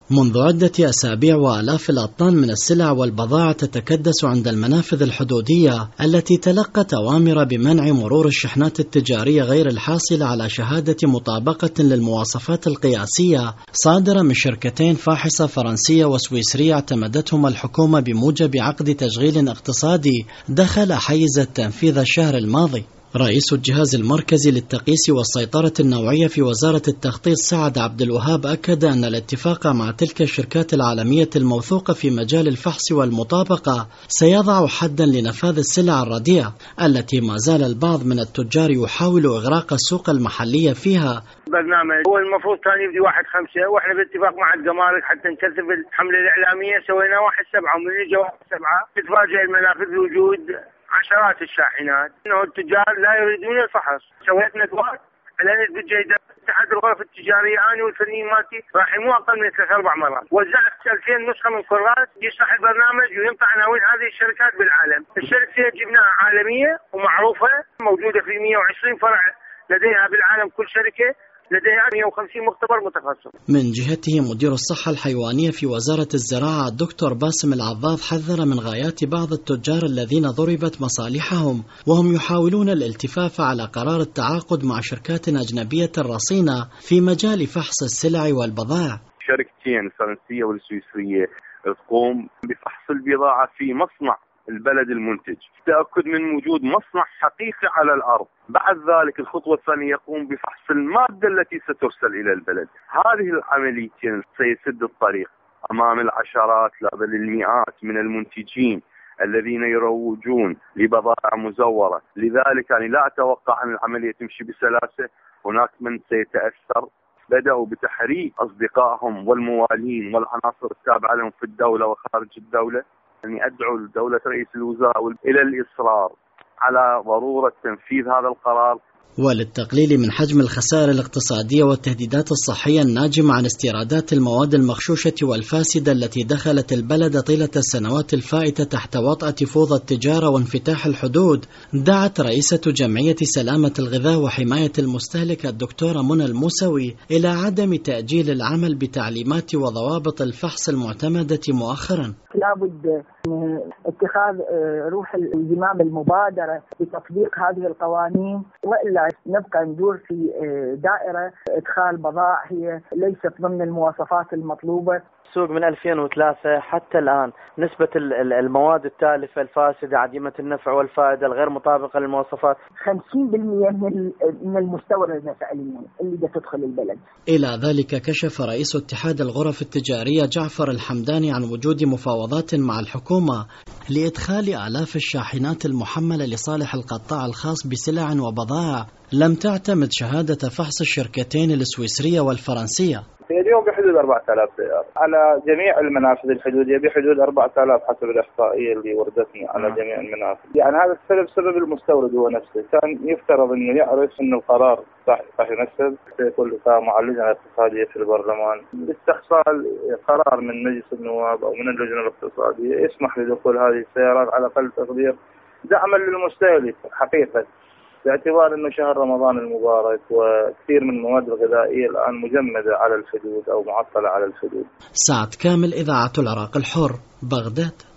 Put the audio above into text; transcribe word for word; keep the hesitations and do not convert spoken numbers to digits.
منذ عدة أسابيع وآلاف الأطنان من السلع والبضائع تتكدس عند المنافذ الحدودية التي تلقت أوامر بمنع مرور الشحنات التجارية غير الحاصلة على شهادة مطابقة للمواصفات القياسية صادرة من شركتين فاحصة فرنسية وسويسرية اعتمدتهما الحكومة بموجب عقد تشغيل اقتصادي دخل حيز التنفيذ الشهر الماضي. رئيس الجهاز المركزي للتقييس والسيطرة النوعية في وزارة التخطيط سعد عبد الوهاب أكد أن الاتفاق مع تلك الشركات العالمية الموثوقة في مجال الفحص والمطابقة سيضع حدا لنفاذ السلع الرديئة التي ما زال البعض من التجار يحاول إغراق السوق المحلية فيها. برنامج هو المفروض كان يبدي واحد خمسة واحنا باتفاق مع الجمارك حتى نكثف الحملة الإعلامية سوينا واحد سبعة ومن يجي واحد سبعة تتفاجئ المنافذ بوجود عشرات الشاحنات انه التجار لا يريدون الفحص. سويت ندوات على نسبة جيدة اتحاد الغرف التجارية انا والفنيين مالتي راح مو اقل من ثلاث اربع مرات وزعت ألفين نسخة من كراس يشرح البرنامج وينطق عناوين هذه الشركات بالعالم. الشركة جبناها عالمية ومعروفة موجودة في مئة وعشرين فرع لديها بالعالم، كل شركة لديها مئة وخمسين مختبر متخصص. من جهته مدير الصحة الحيوانية في وزارة الزراعة الدكتور باسم العضاض حذر من غايات بعض التجار الذين ضربت مصالحهم وهم يحاولون الالتفاف على قرار التعاقد مع شركات أجنبية رصينة في مجال فحص السلع والبضائع. شركتين الفرنسية والسويسرية تقوم بفحص البضاعة في مصنع البلد المنتج، تأكد من وجود مصنع حقيقي على الأرض. بعد ذلك الخطوة الثانية يقوم بفحص المادة التي سترسل إلى البلد. هذه العمليتين سيسد الطريق أمام العشرات لا بل المئات من المنتجين الذين يروجون لبضائع مزورة. لذلك أنا لا أتوقع أن العملية تمشي بسلاسة. هناك من سيتأثر. بدأوا بتحريك أصدقائهم والموالين والعناصر التابعة لهم في الدولة وخارج الدولة. أني أدعو لدولة رئيس الوزراء إلى الإصرار على ضرورة تنفيذ هذا القرار وللتقليل من حجم الخسائر الاقتصادية والتهديدات الصحية الناجمة عن استيرادات المواد المغشوشة والفاسدة التي دخلت البلد طيلة السنوات الفائتة تحت وطأة فوضى التجارة وانفتاح الحدود. دعت رئيسة جمعية سلامة الغذاء وحماية المستهلك الدكتورة منى الموسوي إلى عدم تأجيل العمل بتعليمات وضوابط الفحص المعتمدة مؤخرا. لابد من اتخاذ روح الزمام المبادرة بتطبيق هذه القوانين، وإلا نبقى ندور في دائرة إدخال بضائع هي ليست ضمن المواصفات المطلوبة. السوق من ألفين وثلاثة حتى الآن نسبة المواد التالفة الفاسدة عديمة النفع والفائدة الغير مطابقة للمواصفات خمسين بالمئة من المستورد فعليا اللي تدخل البلد. إلى ذلك كشف رئيس اتحاد الغرف التجارية جعفر الحمداني عن وجود مفاوضات مع الحكومة لإدخال آلاف الشاحنات المحملة لصالح القطاع الخاص بسلع وبضائع لم تعتمد شهادة فحص الشركتين السويسرية والفرنسية. اليوم بحدود أربعة آلاف سيارة على جميع المنافذ الحدودية، بحدود أربعة آلاف حسب الإحصائية اللي وردتني على جميع المنافذ. يعني هذا السبب سبب المستورد هو نفسه، كان يفترض إنه يعرف إنه القرار صح صح ينفذ. سيكون لقاء مع اللجنة الاقتصادية في البرلمان لاستحصال قرار من مجلس النواب أو من اللجنة الاقتصادية يسمح لدخول هذه السيارات على أقل تقدير دعما للمستهلك حقيقة، باعتبار أنه شهر رمضان المبارك وكثير من المواد الغذائية الآن مجمدة على الحدود أو معطلة على الحدود. سعد كامل، إذاعة العراق الحر، بغداد.